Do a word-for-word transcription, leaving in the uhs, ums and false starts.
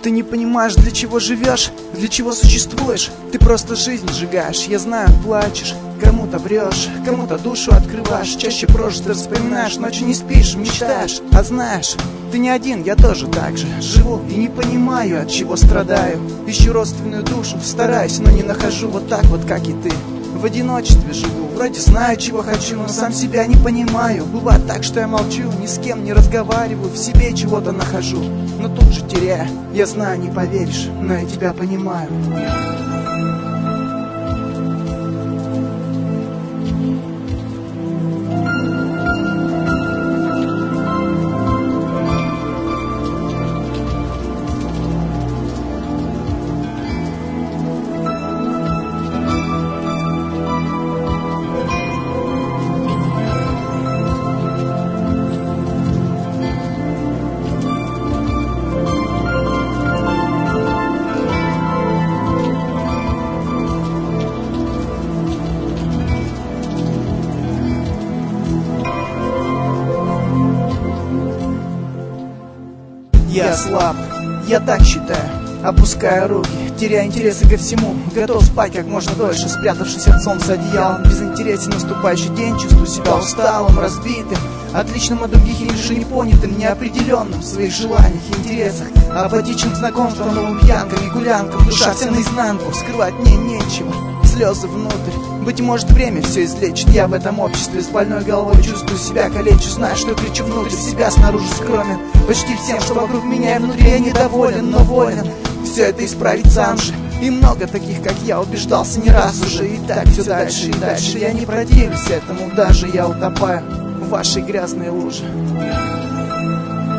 Ты не понимаешь, для чего живешь, для чего существуешь. Ты просто жизнь сжигаешь, я знаю, плачешь. Кому-то врешь, кому-то душу открываешь. Чаще прожито вспоминаешь, ночью не спишь, мечтаешь. А знаешь, ты не один, я тоже так же живу и не понимаю, от чего страдаю. Ищу родственную душу, стараюсь, но не нахожу. Вот так вот, как и ты, в одиночестве живу. Вроде знаю, чего хочу, но сам себя не понимаю. Бывает так, что я молчу, ни с кем не разговариваю, в себе чего-то нахожу, но тут же теряю. Я знаю, не поверишь, но я тебя понимаю. Я слаб, я так считаю, опускаю руки, теряя интересы ко всему. Готов спать как можно дольше, спрятавшись от солнца одеялом. Безинтересен наступающий день, чувствую себя усталым, разбитым, отличным от других и лишь непонятым, неопределенным в своих желаниях и интересах. Апатичным знакомством, новым пьянкам и гулянкам. Душа вся наизнанку, скрывать мне нечего, слезы внутрь. Быть может, время все излечит. Я в этом обществе с больной головой чувствую себя калечу. Знаю, что кричу внутрь себя, снаружи скромен почти всем, что вокруг меня, и внутри я недоволен, но волен все это исправить сам же. И много таких, как я, убеждался не раз уже. И так все дальше и дальше. Я не противлюсь этому, даже я утопаю в вашей грязной луже.